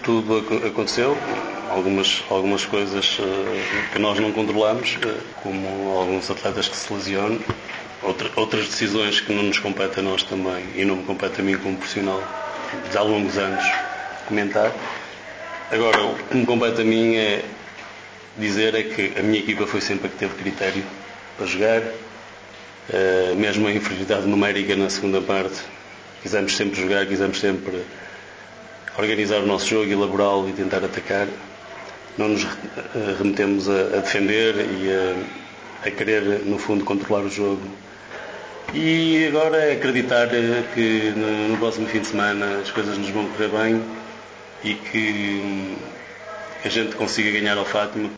tudo aconteceu. Algumas coisas que nós não controlamos, como alguns atletas que se lesionam, outras decisões que não nos competem a nós também e não me compete a mim como profissional de há longos anos comentar. Agora, o que me compete a mim é dizer é que a minha equipa foi sempre a que teve critério para jogar, mesmo a inferioridade numérica na segunda parte, quisemos sempre jogar, quisemos sempre organizar o nosso jogo, elaborá-lo e tentar atacar. Não nos remetemos a defender e a querer, no fundo, controlar o jogo. E agora é acreditar que no próximo fim de semana as coisas nos vão correr bem e que a gente consiga ganhar ao Fátima.